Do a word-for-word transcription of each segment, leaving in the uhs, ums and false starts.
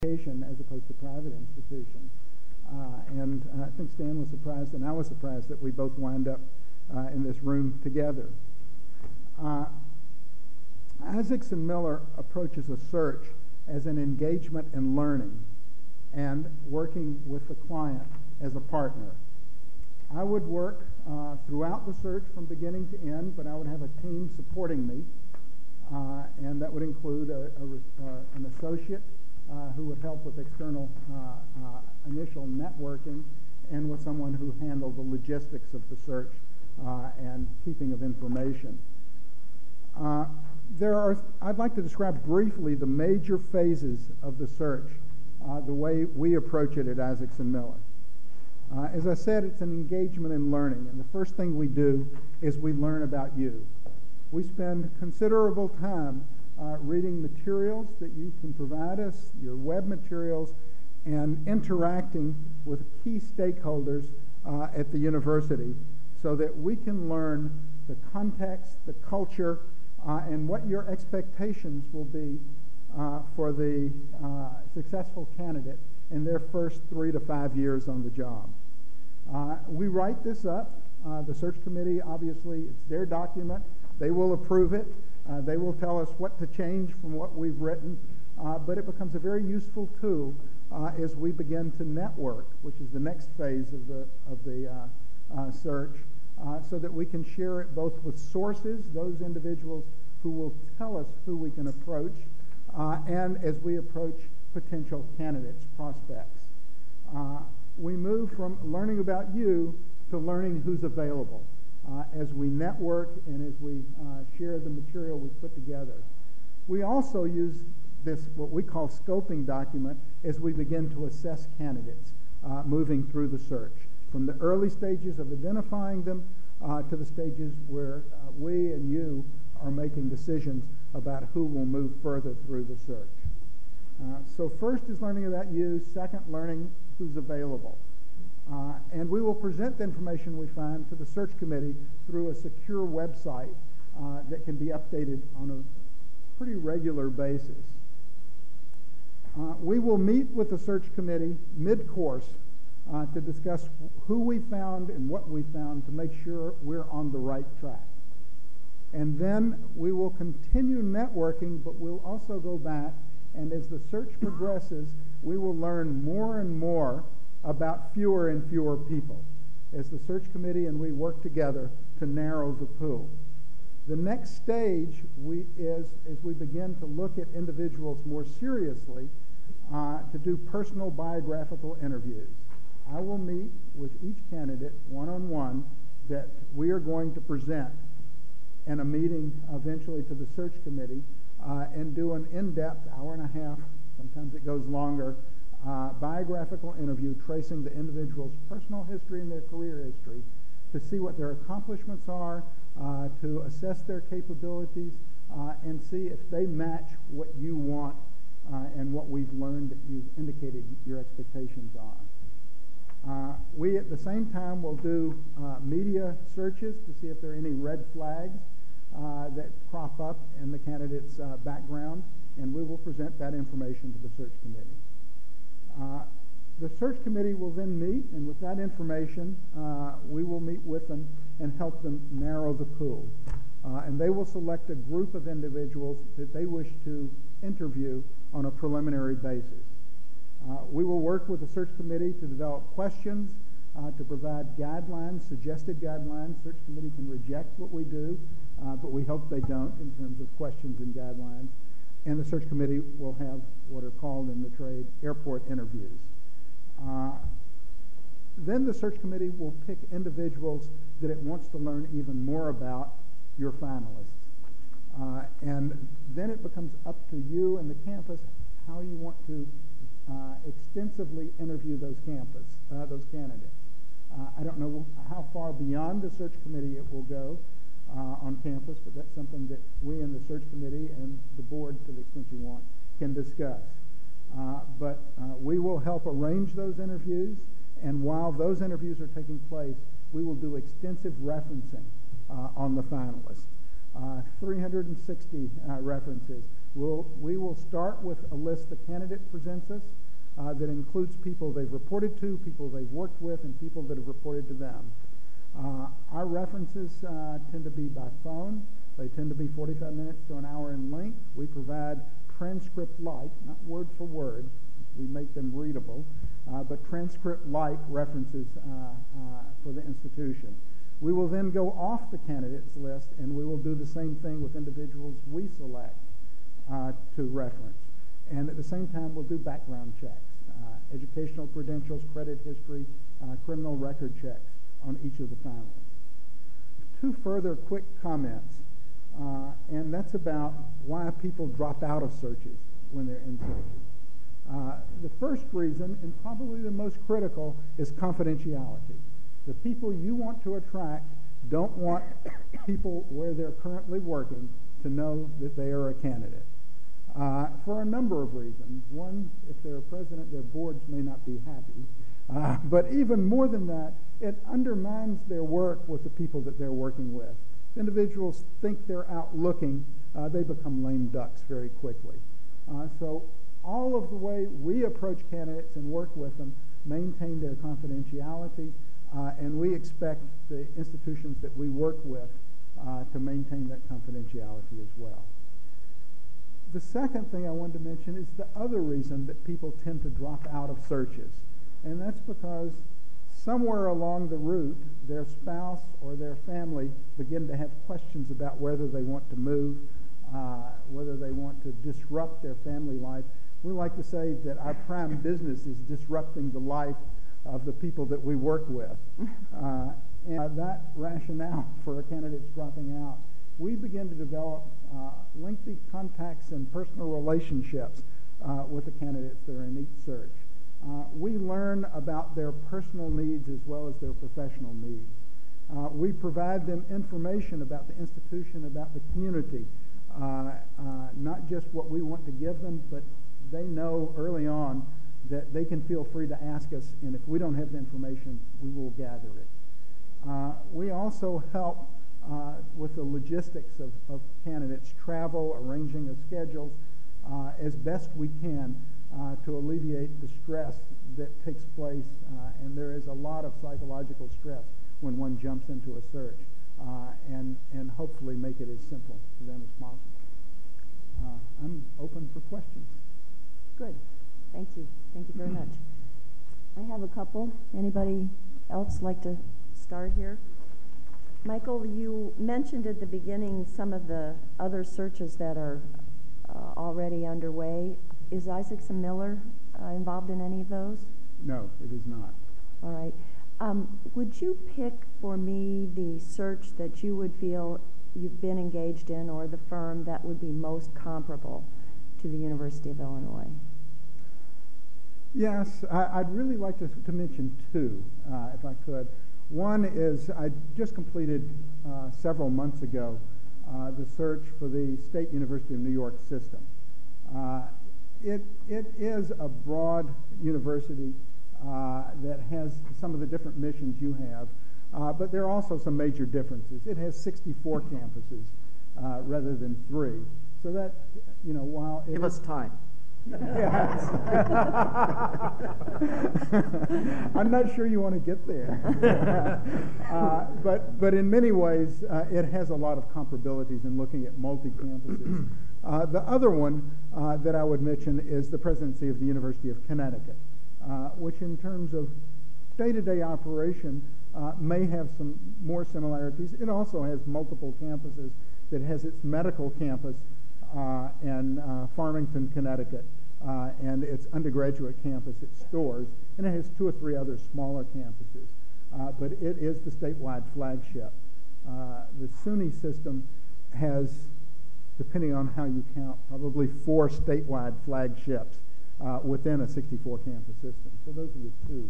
as opposed to private institutions. Uh, and uh, I think Stan was surprised, and I was surprised that we both wind up uh, in this room together. Uh, Isaacson Miller approaches a search as an engagement in learning and working with the client as a partner. I would work uh, throughout the search from beginning to end, but I would have a team supporting me, uh, and that would include a, a, uh, an associate Uh, who would help with external uh, uh, initial networking, and with someone who handled the logistics of the search uh, and keeping of information. Uh, there are, I'd like to describe briefly the major phases of the search, uh, the way we approach it at Isaacson Miller. Uh, as I said, it's an engagement in learning, and the first thing we do is we learn about you. We spend considerable time Uh, reading materials that you can provide us, your web materials, and interacting with key stakeholders uh, at the university so that we can learn the context, the culture, uh, and what your expectations will be uh, for the uh, successful candidate in their first three to five years on the job. Uh, we write this up. Uh, the search committee, obviously, it's their document. They will approve it. Uh, they will tell us what to change from what we've written, uh, but it becomes a very useful tool uh, as we begin to network, which is the next phase of the, of the uh, uh, search, uh, so that we can share it both with sources, those individuals who will tell us who we can approach, uh, and as we approach potential candidates, prospects. Uh, we move from learning about you to learning who's available. Uh, as we network and as we uh, share the material we put together. We also use this, what we call scoping document, as we begin to assess candidates uh, moving through the search, from the early stages of identifying them uh, to the stages where uh, we and you are making decisions about who will move further through the search. Uh, so first is learning about you, second, learning who's available. Uh, and we will present the information we find to the search committee through a secure website uh, that can be updated on a pretty regular basis. Uh, we will meet with the search committee mid-course uh, to discuss who we found and what we found to make sure we're on the right track. And then we will continue networking, but we'll also go back, and as the search progresses, we will learn more and more about fewer and fewer people as the search committee and we work together to narrow the pool. The next stage we is as we begin to look at individuals more seriously uh, to do personal biographical interviews. I will meet with each candidate one-on-one that we are going to present in a meeting eventually to the search committee uh, and do an in-depth hour and a half, sometimes it goes longer, Uh, biographical interview tracing the individual's personal history and their career history to see what their accomplishments are, uh, to assess their capabilities, uh, and see if they match what you want uh, and what we've learned that you've indicated your expectations are. Uh, we at the same time will do uh, media searches to see if there are any red flags uh, that crop up in the candidate's uh, background, and we will present that information to the search committee. Uh, the search committee will then meet, and with that information, uh, we will meet with them and help them narrow the pool. Uh, and they will select a group of individuals that they wish to interview on a preliminary basis. Uh, we will work with the search committee to develop questions, uh, to provide guidelines, suggested guidelines. Search committee can reject what we do, uh, but we hope they don't in terms of questions and guidelines. And the search committee will have what are called in the trade airport interviews. Uh, then the search committee will pick individuals that it wants to learn even more about, your finalists. Uh, and then it becomes up to you and the campus how you want to uh, extensively interview those campus, uh, those candidates. Uh, I don't know how far beyond the search committee it will go Uh, on campus, but that's something that we in the search committee and the board, to the extent you want, can discuss. Uh, but uh, we will help arrange those interviews, and while those interviews are taking place, we will do extensive referencing uh, on the finalists. Uh, three hundred sixty uh, references We'll, we will start with a list the candidate presents us uh, that includes people they've reported to, people they've worked with, and people that have reported to them. Uh, our references uh, tend to be by phone. They tend to be forty-five minutes to an hour in length. We provide transcript-like, not word for word. We make them readable, uh, but transcript-like references uh, uh, for the institution. We will then go off the candidates list, and we will do the same thing with individuals we select uh, to reference. And at the same time, we'll do background checks, uh, educational credentials, credit history, uh, criminal record checks on each of the finalists. Two further quick comments, uh, and that's about why people drop out of searches when they're in searches. Uh, the first reason, and probably the most critical, is confidentiality. The people you want to attract don't want people where they're currently working to know that they are a candidate. Uh, for a number of reasons. One, if they're a president, their boards may not be happy. Uh, but even more than that, it undermines their work with the people that they're working with. If individuals think they're out looking, uh, they become lame ducks very quickly. Uh, so all of the way we approach candidates and work with them maintain their confidentiality, uh, and we expect the institutions that we work with uh, to maintain that confidentiality as well. The second thing I wanted to mention is the other reason that people tend to drop out of searches, and that's because somewhere along the route, their spouse or their family begin to have questions about whether they want to move, uh, whether they want to disrupt their family life. We like to say that our prime business is disrupting the life of the people that we work with. Uh, and uh, that rationale for our candidates dropping out, we begin to develop uh, lengthy contacts and personal relationships uh, with the candidates that are in each search. Uh, we learn about their personal needs as well as their professional needs. Uh, we provide them information about the institution, about the community, uh, uh, not just what we want to give them, but they know early on that they can feel free to ask us, and if we don't have the information, we will gather it. Uh, we also help uh, with the logistics of, of candidates' travel, arranging of schedules, uh, as best we can uh, to alleviate the stress that takes place, uh, and there is a lot of psychological stress when one jumps into a search, uh, and, and hopefully make it as simple for them as possible. Uh, I'm open for questions. Good. Thank you. Thank you very much. I have a couple. Anybody else like to start here? Michael, you mentioned at the beginning some of the other searches that are uh, already underway. Is Isaacson Miller uh, involved in any of those? No, it is not. All right. Um, would you pick for me the search that you would feel you've been engaged in, or the firm that would be most comparable to the University of Illinois? Yes, I, I'd really like to, to mention two, uh, if I could. One is I just completed uh, several months ago uh, the search for the State University of New York system. Uh, it, it is a broad university uh, that has some of the different missions you have, uh, but there are also some major differences. It has sixty-four campuses uh, rather than three. So that, you know, while it Give is, us time. Yes. I'm not sure you want to get there. uh, but, but in many ways, uh, it has a lot of comparabilities in looking at multi-campuses. Uh, the other one uh, that I would mention is the presidency of the University of Connecticut, uh, which in terms of day-to-day operation uh, may have some more similarities. It also has multiple campuses. That has its medical campus Uh, in uh, Farmington, Connecticut, uh, and its undergraduate campus at Storrs, and it has two or three other smaller campuses. Uh, but it is the statewide flagship. Uh, the SUNY system has, depending on how you count, probably four statewide flagships uh, within a sixty-four campus system. So those are the two.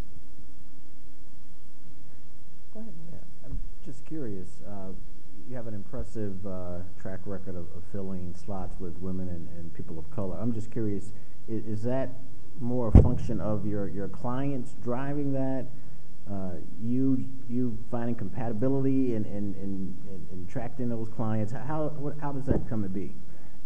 Go ahead, Mike. Yeah, I'm just curious. Uh, You have an impressive uh, track record of, of filling slots with women and, and people of color. I'm just curious, is, is that more a function of your, your clients driving that, uh, you you finding compatibility and in, in, in, in, in attracting those clients? How, what, how does that come to be?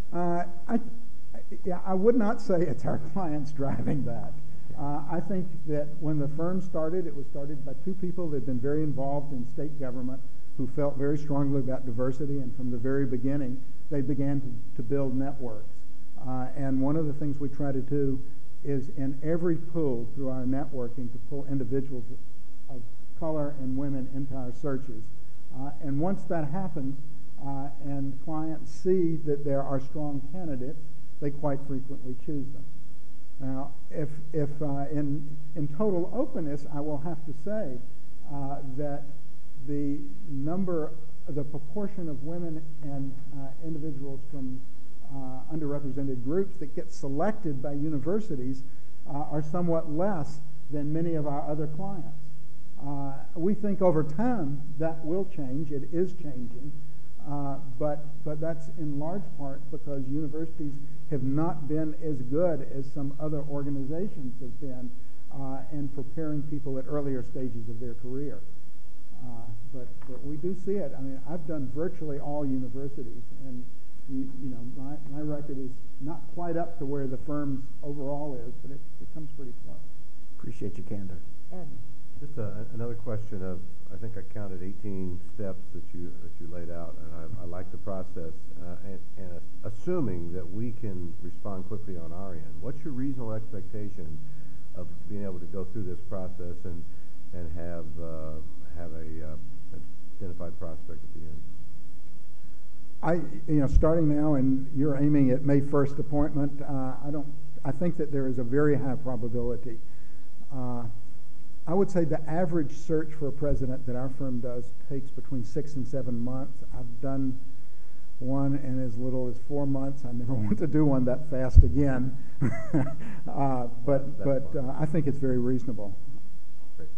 Uh, I, yeah, I would not say it's our clients driving that. Uh, I think that when the firm started, it was started by two people that had been very involved in state government who felt very strongly about diversity, and from the very beginning, they began to, to build networks. Uh, and one of the things we try to do is in every pool through our networking to pull individuals of color and women into our searches. Uh, and once that happens, uh, and clients see that there are strong candidates, they quite frequently choose them. Now, if, if uh, in, in total openness, I will have to say uh, that the number, the proportion of women and uh, individuals from uh, underrepresented groups that get selected by universities uh, are somewhat less than many of our other clients. Uh, we think over time that will change. It is changing. Uh, but, but that's in large part because universities have not been as good as some other organizations have been uh, in preparing people at earlier stages of their career. Uh, but, but we do see it. I mean, I've done virtually all universities, and you, you know, my, my record is not quite up to where the firm's overall is, but it, it comes pretty close. Appreciate your candor. Ed. Just a, another question of, I think I counted eighteen steps that you that you laid out, and I, I like the process. Uh, and, and uh, assuming that we can respond quickly on our end, what's your reasonable expectation of being able to go through this process and and have uh, have a uh, identified prospect at the end? I, you know, starting now, and you're aiming at May first appointment. Uh, I don't. I think that there is a very high probability. Uh, I would say the average search for a president that our firm does takes between six and seven months. I've done one in as little as four months. I never want to do one that fast again. uh, but but uh, I think it's very reasonable. Great.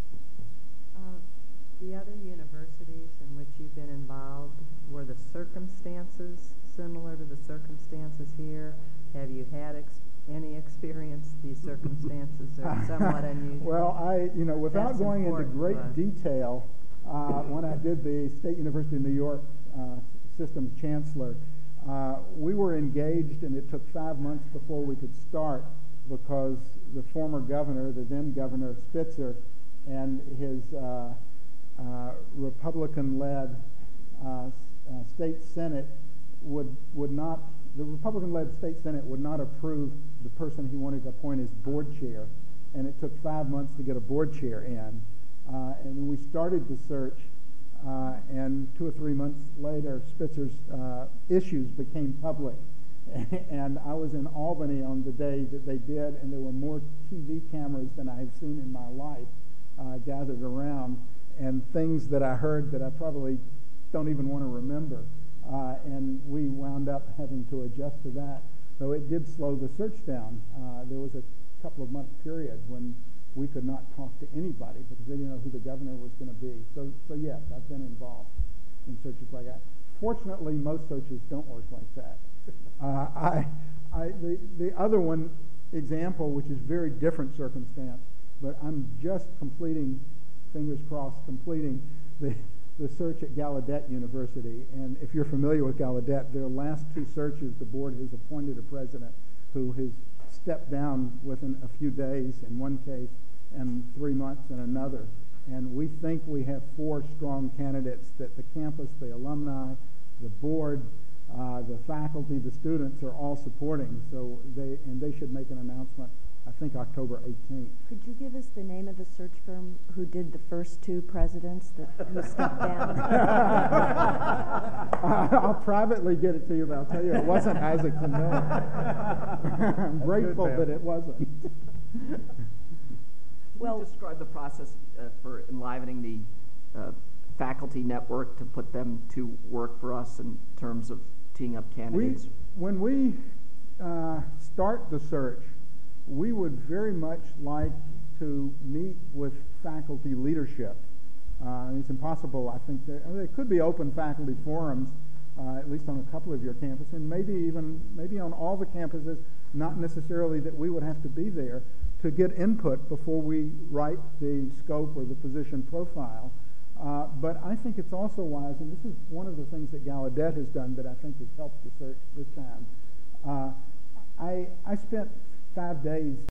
Uh, the other universities in which you've been involved, were the circumstances similar to the circumstances here? Have you had ex any experience? These circumstances are somewhat unusual. Well, I, you know, without That's going into great detail, uh, when I did the State University of New York uh, Systems Chancellor, uh, we were engaged, and it took five months before we could start because the former governor, the then Governor Spitzer, and his uh, uh, Republican-led uh, uh, state Senate would would not. The Republican-led state Senate would not approve the person he wanted to appoint as board chair, and it took five months to get a board chair in. Uh, and when we started the search, uh, and two or three months later, Spitzer's uh, issues became public. And I was in Albany on the day that they did, and there were more T V cameras than I have seen in my life uh, gathered around, and things that I heard that I probably don't even want to remember. Uh, and we wound up having to adjust to that, though it did slow the search down. Uh, there was a couple of month period when we could not talk to anybody because they didn't know who the governor was going to be. So, so yes, I've been involved in searches like that. Fortunately, most searches don't work like that. Uh, I, I, the, the other one example, which is very different circumstance, but I'm just completing, fingers crossed, completing the the search at Gallaudet University. And if you're familiar with Gallaudet, their last two searches, the board has appointed a president who has stepped down within a few days in one case and three months in another. And we think we have four strong candidates that the campus, the alumni, the board, uh, the faculty, the students are all supporting. So they, and they should make an announcement, I think, October eighteenth. Could you give us the name of the search firm who did the first two presidents that who stepped down? I'll privately get it to you, but I'll tell you it wasn't Isaacson Miller. I'm grateful that it wasn't. Well, Can you describe the process uh, for enlivening the uh, faculty network to put them to work for us in terms of teeing up candidates? We, when we uh, start the search, we would very much like to meet with faculty leadership. Uh, it's impossible, I think. There, I mean, there could be open faculty forums, uh, at least on a couple of your campuses, and maybe even maybe on all the campuses, not necessarily that we would have to be there, to get input before we write the scope or the position profile. Uh, but I think it's also wise, and this is one of the things that Gallaudet has done that I think has helped the search this time. Uh, I, I spent five days